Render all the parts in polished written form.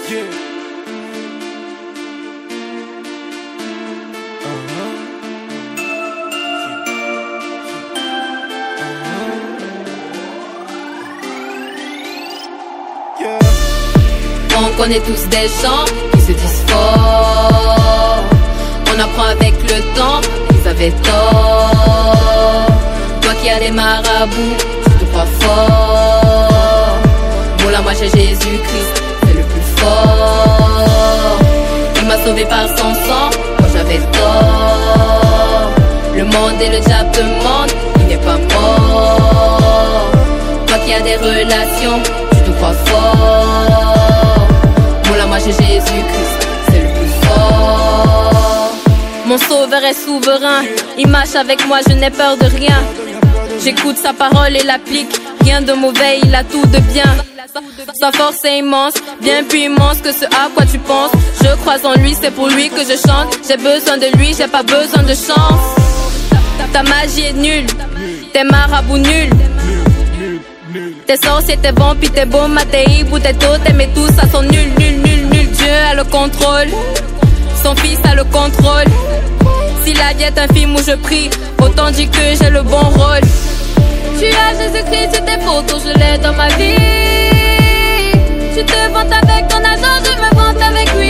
On connaît tous des gens qui se disent forts. On apprend avec le temps, ils avaient tort. Toi qui as des marabouts, tu te crois fort. Moula, moi j'ai Jésus-Christ, c'est le plus fort. Il m'a sauvé par son sang, quand j'avais tort. Le monde et le diable te mentent, il n'est pas mort. Toi qui as des relations, tu te crois fort. Moula, moi j'ai Jésus-Christ, c'est le plus fort. Mon sauveur est souverain, il marche avec moi, je n'ai peur de rien. J'écoute sa parole et l'applique, rien de mauvais, il a tout de bien. Sa force est immense, bien plus immense que ce à quoi tu penses. Je crois en lui, c'est pour lui que je chante. J'ai besoin de lui, j'ai pas besoin de chance. Ta magie est nulle, tes marabouts nuls. Tes sorciers, tes vampires, tes bombes, tes hiboux, tes totems et tout ça sont nuls, nuls, nuls, nuls. Dieu a le contrôle, son fils a le contrôle. Si la vie est un film où je prie, autant dire que j'ai le bon rôle. Tu as Jésus-Christ sur tes photos, je l'ai dans ma vie. Tu te vantes avec ton argent, je me vante avec lui.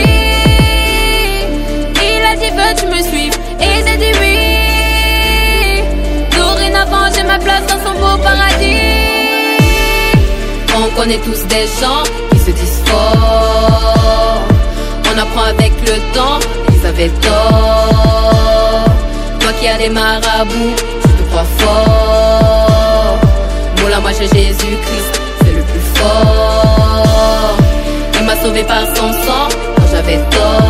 Il a dit veux-tu me suivre, et j'ai dit oui. Dorénavant j'ai ma place dans son beau paradis. On connaît tous des gens qui se disent forts. On apprend avec le temps, ils avaient tort. Toi qui as des marabouts, tu te crois fort. Moula, moi j'ai Jésus-Christ, c'est le plus fort. Il m'a sauvé par son sang, quand j'avais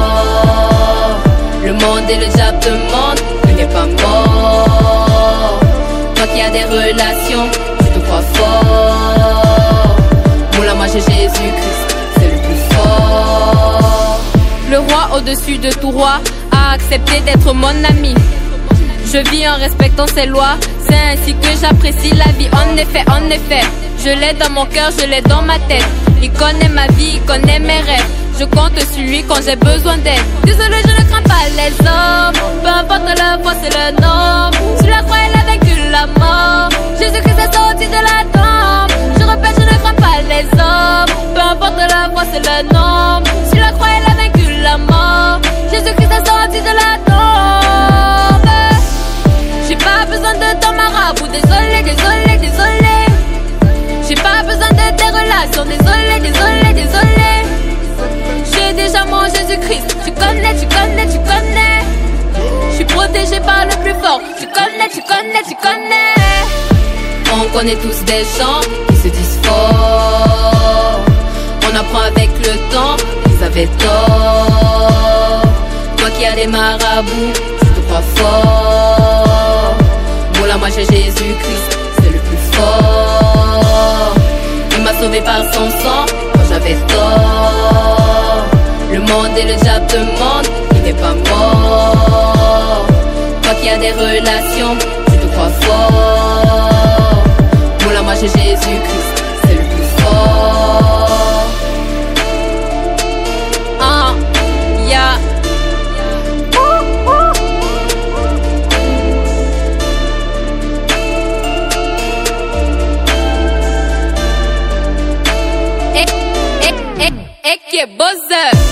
tort. Le monde et le diable te mentent, il n'est pas mort. Toi qui as des relations, tu te crois fort. Moula, moi j'ai Jésus-Christ, c'est le plus fort. Le roi au-dessus de tout roi a accepté d'être mon ami. Je vis en respectant ses lois, c'est ainsi que j'apprécie la vie. En effet, je l'ai dans mon cœur, je l'ai dans ma tête. Il connaît ma vie, il connaît mes rêves. Je compte sur lui quand j'ai besoin d'aide. Désolé, je ne crains pas les hommes. Peu importe la foi, c'est le nom. Sur la croix, il a vaincu la mort. Jésus-Christ est sorti de la tombe. Je répète, je ne crains pas les hommes. Peu importe la foi, c'est le nom. Sur la croix, il a vaincu la mort. Jésus-Christ est sorti de la tombe. J'ai pas besoin de ton marabout. Désolé, désolé, désolé. J'ai pas besoin de tes relations. Désolé, désolé, désolé. J'ai déjà mon Jésus-Christ. Tu connais, tu connais, tu connais. Je suis protégé par le plus fort. Tu connais, tu connais, tu connais. On connaît tous des gens qui se disent forts. On apprend avec le temps, ils avaient tort. Toi qui as des marabouts, tu te crois fort. Moula, moi j'ai Jésus-Christ, c'est le plus fort. Il m'a sauvé par son sang, quand j'avais tort. Le monde et le diable te mentent, il n'est pas mort. Toi qui as des relations, tu te crois fort. Moula, moi j'ai Jésus-Christ, c'est le plus fort. Yeah. Eke buzzer.